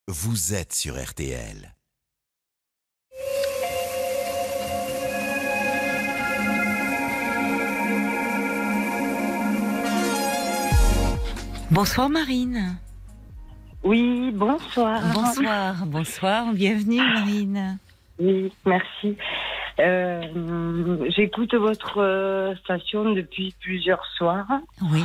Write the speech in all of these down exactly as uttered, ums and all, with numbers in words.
vous êtes sur R T L. Bonsoir Marine. Oui, bonsoir. Bonsoir, bonsoir, bienvenue Marine. Oui, merci. Euh, j'écoute votre euh, station depuis plusieurs soirs. Oui.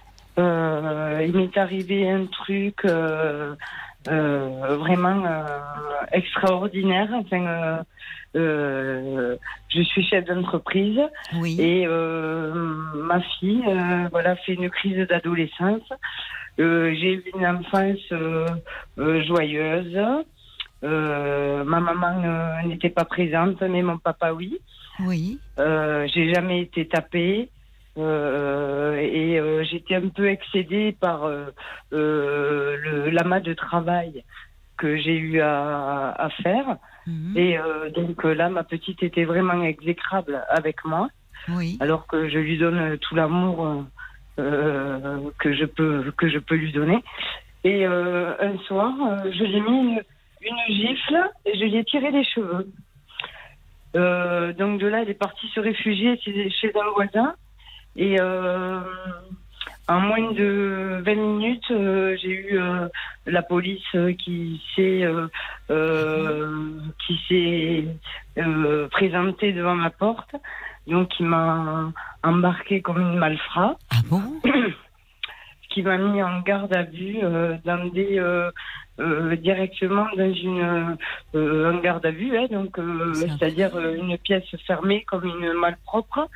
Euh, il m'est arrivé un truc euh, euh, vraiment euh, extraordinaire. Enfin, euh, euh, je suis chef d'entreprise Oui. et euh, ma fille, euh, voilà, fait une crise d'adolescence. Euh, j'ai eu une enfance euh, euh, joyeuse. Euh, ma maman euh, n'était pas présente, mais mon papa oui. Oui. Euh, j'ai jamais été tapée euh, et euh, j'étais un peu excédée par euh, euh, le, l'amas de travail que j'ai eu à, à faire. Mhm. Et euh, donc euh, là, ma petite était vraiment exécrable avec moi, Oui. alors que je lui donne tout l'amour euh, que je peux que je peux lui donner. Et euh, un soir, euh, je lui ai mis une, une gifle et je lui ai tiré les cheveux. Euh, donc de là, elle est partie se réfugier chez, chez un voisin. Et euh, en moins de vingt minutes, euh, j'ai eu euh, la police euh, qui s'est euh, euh, qui s'est euh, présentée devant ma porte. Donc il m'a embarqué comme une malfrat. Ah bon? Qui m'a mis en garde à vue euh, dans des euh, euh, directement dans une euh, en garde à vue, hein, donc euh, c'est-à-dire euh, une pièce fermée comme une malpropre.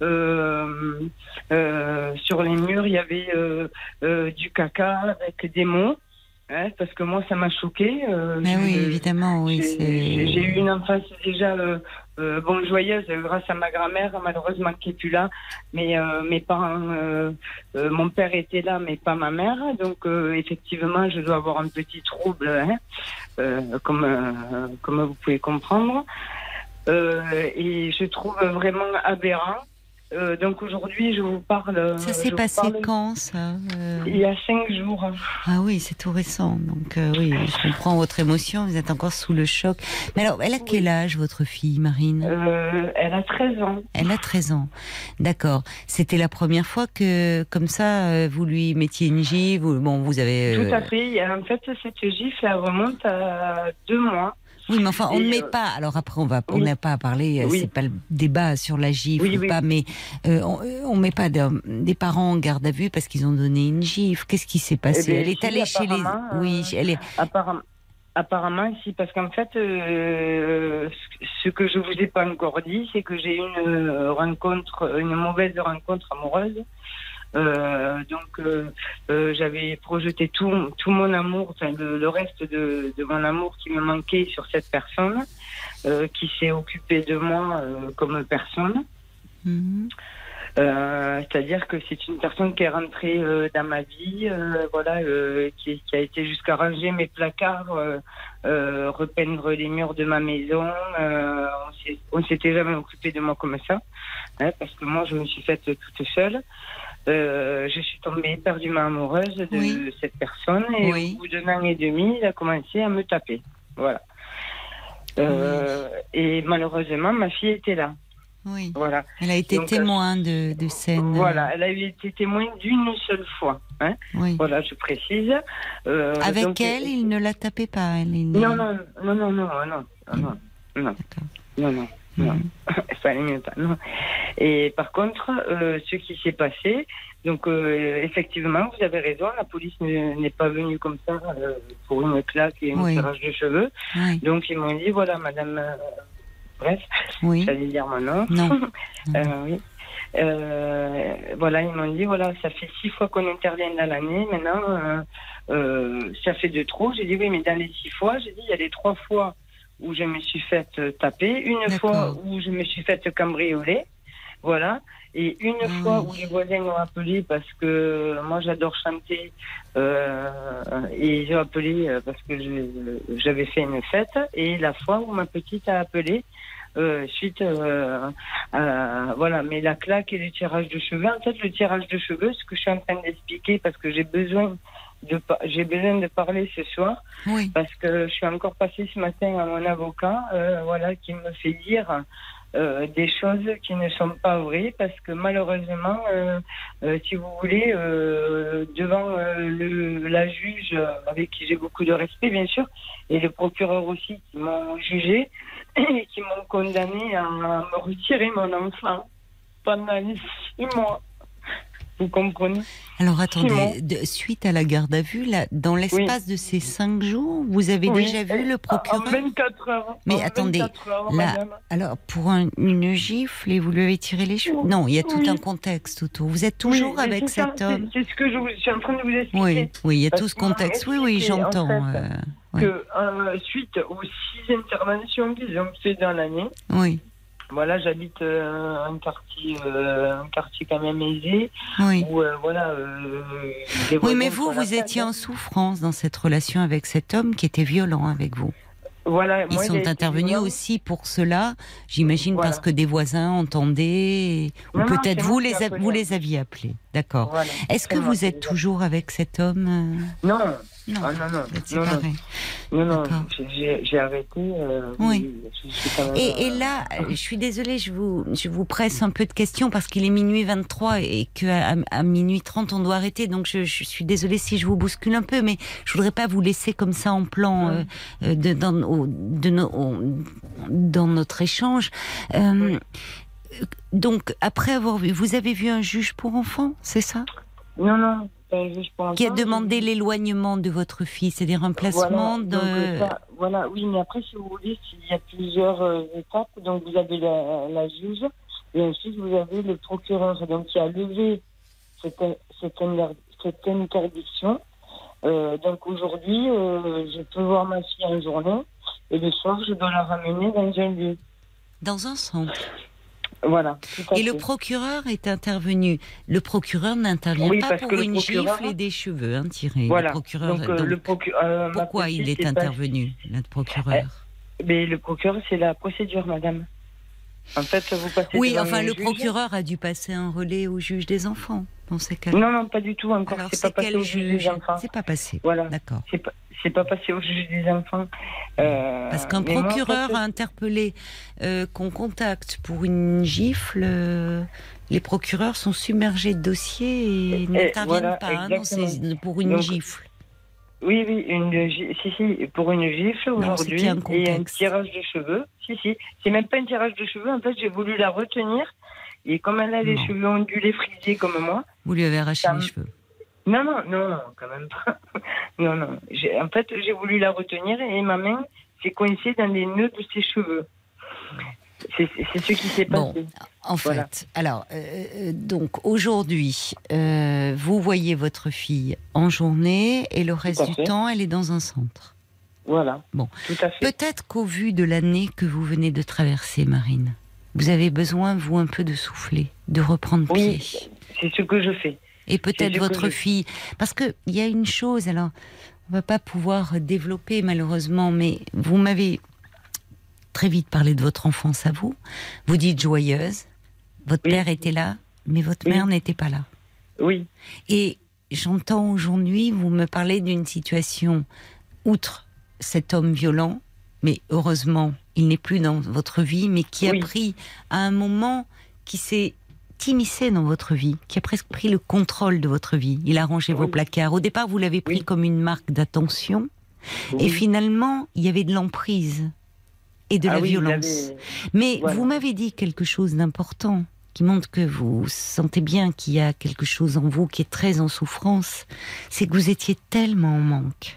Euh, euh, sur les murs, il y avait euh, euh, du caca avec des mots. Hein, parce que moi, ça m'a choquée. Euh, Mais oui, je, évidemment, oui. j'ai, C'est... j'ai eu une enfance déjà euh, euh, bon, joyeuse grâce à ma grand-mère, malheureusement qui n'est plus là. Mais euh, mes parents, euh, euh, mon père était là, mais pas ma mère. Donc euh, effectivement, je dois avoir un petit trouble, hein, euh, comme euh, comme vous pouvez comprendre. Euh, et je trouve vraiment aberrant. Euh, donc aujourd'hui, je vous parle. Ça s'est je passé vous parle quand, ça euh... Il y a cinq jours. Ah oui, c'est tout récent. Donc euh, oui, je comprends votre émotion. Vous êtes encore sous le choc. Mais alors, elle a quel âge, votre fille, Marine? euh, Elle a treize ans. Elle a treize ans. D'accord. C'était la première fois que, comme ça, vous lui mettiez une gifle. Bon, vous avez. Tout à fait. En fait, cette gifle, elle remonte à deux mois. Oui, mais enfin, on Et ne met euh... pas. Alors après, on va, on oui. n'a pas à parler. Oui. C'est pas le débat sur la gifle oui, ou oui. pas, mais euh, on, on met pas de, des parents en garde à vue parce qu'ils ont donné une gifle. Qu'est-ce qui s'est passé? Eh bien, Elle est si, allée chez les. Oui, euh, elle est. Apparemment, apparemment, si, parce qu'en fait, euh, ce que je vous ai pas encore dit, c'est que j'ai eu une rencontre, une mauvaise rencontre amoureuse. Euh, donc euh, euh, j'avais projeté tout, tout mon amour, enfin le, le reste de, de mon amour qui me manquait sur cette personne, euh, qui s'est occupée de moi euh, comme personne. Mm-hmm. Euh, c'est-à-dire que c'est une personne qui est rentrée euh, dans ma vie, euh, voilà, euh, qui, qui a été jusqu'à ranger mes placards, euh, euh, repeindre les murs de ma maison. Euh, on s'était jamais occupé de moi comme ça, hein, parce que moi je me suis faite toute seule. Euh, je suis tombée éperdument amoureuse de oui. cette personne et oui. au bout d'un an et demi, il a commencé à me taper. Voilà. Euh, oui. Et malheureusement, ma fille était là. Oui. Voilà. Elle a été Donc, témoin de, de scènes. Voilà, elle a été témoin d'une seule fois. Hein. Oui. Voilà, je précise. Euh, Avec donc, elle, il ne la tapait pas. Elle, il... Non, non, non, non, non, non, non, non, non, non. Non, il fallait mieux pas. Non. Et par contre, euh, ce qui s'est passé, donc euh, effectivement, vous avez raison, la police n'est pas venue comme ça euh, pour une claque et un oui. tirage de cheveux. Oui. Donc ils m'ont dit voilà, madame, euh, bref, oui. j'allais dire mon nom. Non. euh, oui. Euh, voilà, ils m'ont dit voilà, ça fait six fois qu'on intervient dans l'année, maintenant euh, euh, ça fait de trop. J'ai dit oui, mais dans les six fois, j'ai dit il y a les trois fois où je me suis faite taper, une fois où je me suis faite cambrioler, voilà, et une mmh. fois où les voisins m'ont appelé parce que moi j'adore chanter, euh, et ils ont appelé parce que j'avais fait une fête, et la fois où ma petite a appelé, euh, suite euh, à, voilà, mais la claque et le tirage de cheveux, en fait le tirage de cheveux, ce que je suis en train d'expliquer parce que j'ai besoin de pa- j'ai besoin de parler ce soir Oui. parce que je suis encore passée ce matin à mon avocat, euh, voilà, qui me fait dire euh, des choses qui ne sont pas vraies parce que malheureusement, euh, euh, si vous voulez, euh, devant euh, le, la juge euh, avec qui j'ai beaucoup de respect, bien sûr, et le procureur aussi qui m'ont jugé et qui m'ont condamné à me retirer mon enfant pendant six mois. Vous comprenez? Alors attendez, de, suite à la garde à vue, là, dans l'espace oui. de ces cinq jours, vous avez oui. déjà vu le procureur? En vingt-quatre heures. Mais en attendez, heures, là, madame. alors pour un, une gifle et vous lui avez tiré les cheveux? Non, il y a tout oui. un contexte autour. Vous êtes toujours oui, avec ça, cet homme? C'est ce que je, vous, je suis en train de vous expliquer. Oui, oui, il y a Parce tout ce contexte. Oui, oui, j'entends. En fait, euh, que euh, suite aux six interventions qu'ils ont fait dans l'année. Oui. Voilà, j'habite euh, un quartier, euh, un quartier quand même aisé. Oui. Où, euh, voilà. Euh, oui, mais vous, vous étiez en souffrance dans cette relation avec cet homme qui était violent avec vous. Voilà. Ils moi, sont intervenus aussi pour cela, j'imagine, voilà. parce que des voisins entendaient, ou peut-être vous les a, vous les aviez appelés. D'accord. Voilà. Est-ce que vous êtes toujours avec cet homme? Non. Non, ah, non, non, non, non, non, non, j'ai, j'ai arrêté. Euh, oui. Je, je suis quand même, et, et là, je suis désolée, je vous, je vous presse un peu de questions parce qu'il est minuit vingt-trois et qu'à à minuit trente on doit arrêter. Donc je, je suis désolée si je vous bouscule un peu, mais je voudrais pas vous laisser comme ça en plan euh, de, dans, au, de no, au, dans notre échange. Euh, donc après avoir vu, vous avez vu un juge pour enfants, c'est ça? Non, non. Qui a demandé l'éloignement de votre fille, c'est-à-dire un placement voilà, de... Donc, ça, voilà, oui, mais après, si vous voulez, il y a plusieurs euh, étapes. Donc, vous avez la, la juge, et ensuite, vous avez le procureur, donc, qui a levé cette, cette, cette interdiction. Euh, donc, aujourd'hui, euh, je peux voir ma fille en journée, et le soir, je dois la ramener dans un lieu. Dans un centre. Voilà. Et fait. le procureur est intervenu. Le procureur n'intervient oui, pas pour une procureur... gifle et des cheveux hein, tirés. Voilà. Le procureur, donc, euh, donc, le procu... euh, pourquoi il est intervenu, pas... notre procureur eh, Mais le procureur, c'est la procédure, madame. En fait, vous passez. Oui, enfin, le juge. procureur a dû passer un relais au juge des enfants dans ces cas. Non, non, pas du tout encore. Alors, c'est, c'est pas passé au juge des enfants. C'est pas passé. Voilà. D'accord. C'est pas. C'est pas passé au juge des enfants. Euh, Parce qu'un procureur moi, en fait, a interpellé euh, qu'on contacte pour une gifle. Euh, les procureurs sont submergés de dossiers et, et n'interviennent voilà, pas hein, non, c'est pour une Donc, gifle. Oui, oui, une, si, si, pour une gifle aujourd'hui non, un et un tirage de cheveux. Si, si, c'est même pas un tirage de cheveux. En fait, j'ai voulu la retenir et comme elle a les non. cheveux ondulés, frisés comme moi. Vous lui avez arraché les cheveux. Non, non, non, non, quand même pas. Non, non. J'ai, en fait, j'ai voulu la retenir et ma main s'est coincée dans les nœuds de ses cheveux. C'est, c'est ce qui s'est passé. Bon, en voilà. fait, alors, euh, donc aujourd'hui, euh, vous voyez votre fille en journée et le reste du temps, elle est dans un centre. Voilà. Bon, tout à fait. Peut-être qu'au vu de l'année que vous venez de traverser, Marine, vous avez besoin, vous, un peu de souffler, de reprendre oui, pied. C'est ce que je fais. Et peut-être votre je... fille, parce que il y a une chose, alors on va pas pouvoir développer malheureusement, mais vous m'avez très vite parlé de votre enfance à vous. Vous dites joyeuse. Votre oui. père était là, mais votre oui. mère n'était pas là. Oui. Et j'entends aujourd'hui vous me parler d'une situation outre cet homme violent, mais heureusement il n'est plus dans votre vie, mais qui a oui. pris à un moment qui s'est immiscé dans votre vie, qui a presque pris le contrôle de votre vie. Il a rangé oui. vos placards. Au départ, vous l'avez pris oui. comme une marque d'attention. Oui. Et finalement, il y avait de l'emprise et de ah la oui, violence. Mais voilà. vous m'avez dit quelque chose d'important qui montre que vous sentez bien qu'il y a quelque chose en vous qui est très en souffrance. C'est que vous étiez tellement en manque.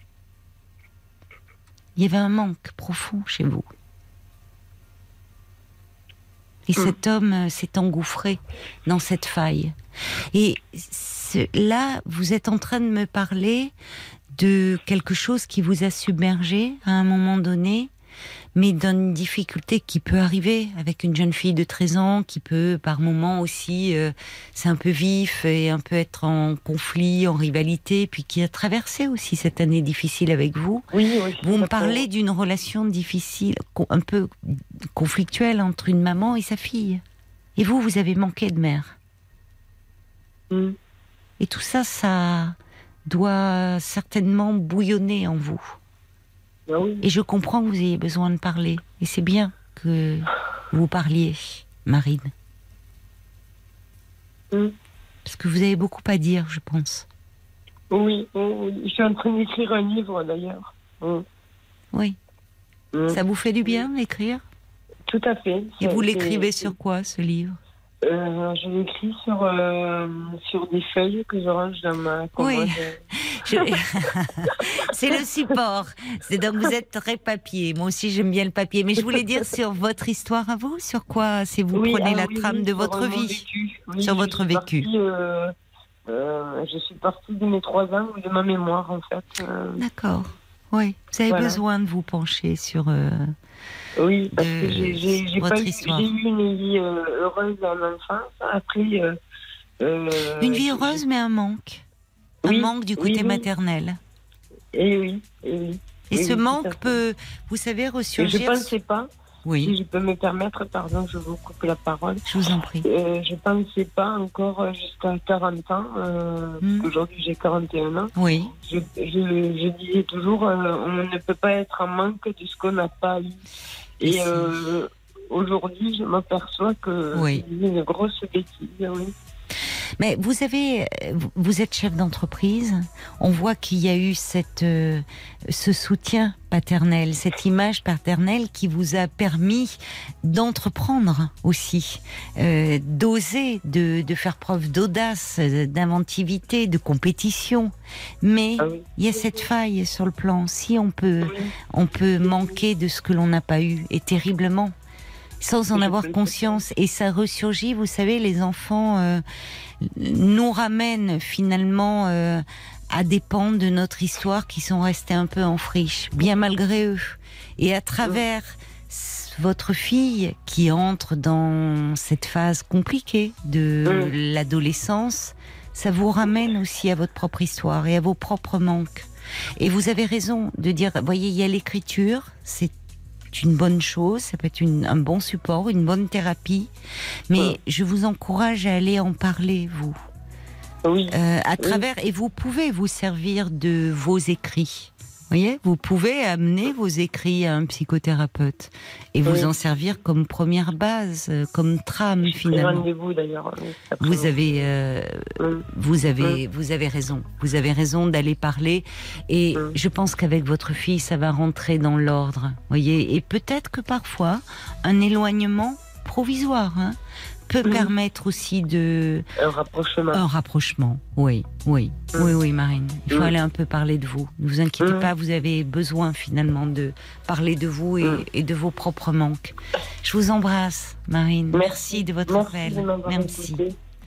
Il y avait un manque profond chez vous. Et mmh. cet homme s'est engouffré dans cette faille. Et ce, là, vous êtes en train de me parler de quelque chose qui vous a submergé à un moment donné, mais d'une difficulté qui peut arriver avec une jeune fille de treize ans, qui peut par moments aussi, euh, c'est un peu vif et un peu être en conflit, en rivalité, puis qui a traversé aussi cette année difficile avec vous. Oui, oui, vous me parlez peut... d'une relation difficile, un peu conflictuelle entre une maman et sa fille. Et vous, vous avez manqué de mère. Mm. Et tout ça, ça a doit certainement bouillonner en vous. Ah oui. Et je comprends que vous ayez besoin de parler. Et c'est bien que vous parliez, Marine. Mm. Parce que vous avez beaucoup à dire, je pense. Oui, oui, je suis en train d'écrire un livre d'ailleurs. Mm. Oui. Mm. Ça vous fait du bien, écrire? Tout à fait. Et vous C'est- l'écrivez c'est- sur quoi, ce livre? euh, Je l'écris sur, euh, sur des feuilles que je range dans ma commode. Oui. Je- C'est le support. C'est donc vous êtes très papier. Moi aussi j'aime bien le papier. Mais je voulais dire sur votre histoire à vous, sur quoi c'est vous Oui, prenez ah la oui, trame oui, de sur votre mon vie. vécu. Oui, Sur je votre suis vécu. partie, euh, euh, je suis partie de mes trois ans ou de ma mémoire en fait. Euh, D'accord. Oui. Vous avez Voilà. besoin de vous pencher sur. euh, oui, parce de que j'ai j'ai- j'ai votre pas eu, histoire. j'ai eu une vie euh, heureuse en enfance. Après, euh, euh, Une vie j'ai- heureuse, mais un manque. Un Oui, manque du oui, côté oui. maternel. Et oui, et oui. Et Oui, ce oui, tout à manque fait. peut, vous savez, Et je ressurgir. pensais pas, si Oui, je peux me permettre, pardon, je vous coupe la parole. je vous en prie. Euh, je pensais pas encore euh, jusqu'à quarante ans, euh, Hmm. parce qu'aujourd'hui j'ai quarante et un ans. Oui, Je, je, je disais toujours, euh, on ne peut pas être en manque de ce qu'on n'a pas eu. Et Et si. euh, aujourd'hui, je m'aperçois que Oui. c'est une grosse bêtise. Oui. mais vous avez, vous- vous êtes chef d'entreprise. On voit qu'il y a eu cette, euh, ce soutien paternel, cette image paternelle qui vous a permis d'entreprendre aussi, euh, d'oser, de, de faire preuve d'audace, euh, d'inventivité, de compétition. Mais Ah oui. il y a cette faille sur le plan. Si on peut, Oui. on peut manquer de ce que l'on n'a pas eu, et terriblement, sans en Je avoir peux le conscience. Et ça ressurgit, vous savez, les enfants euh, nous ramènent finalement euh, à des pans de notre histoire qui sont restés un peu en friche, bien malgré eux. Et à travers s- votre fille qui entre dans cette phase compliquée de Mm. l'adolescence, ça vous ramène aussi à votre propre histoire et à vos propres manques. Et vous avez raison de dire, voyez, il y a l'écriture, c'est une bonne chose, ça peut être une, un bon support, une bonne thérapie, mais Ouais. je vous encourage à aller en parler, vous, Oui. euh, à travers, et vous pouvez vous servir de vos écrits. Vous voyez, vous pouvez amener vos écrits à un psychothérapeute et vous Oui. en servir comme première base, euh, comme trame J'ai pris finalement. rendez-vous d'ailleurs. oui, cet Vous après-midi. avez, euh, Mm. vous avez, vous avez raison. Vous avez raison d'aller parler. Et Mm. je pense qu'avec votre fille, ça va rentrer dans l'ordre. Voyez. Et peut-être que parfois, un éloignement provisoire hein, peut Mm. permettre aussi de Un rapprochement. un rapprochement. Oui, oui, Mm. oui, oui, Marine. Il faut Mm. aller un peu parler de vous. Ne vous inquiétez Mm. pas. Vous avez besoin finalement de parler de vous et, Mm. et de vos propres manques. Je vous embrasse, Marine. Merci, de votre Merci appel. de m'avoir Merci. écouté.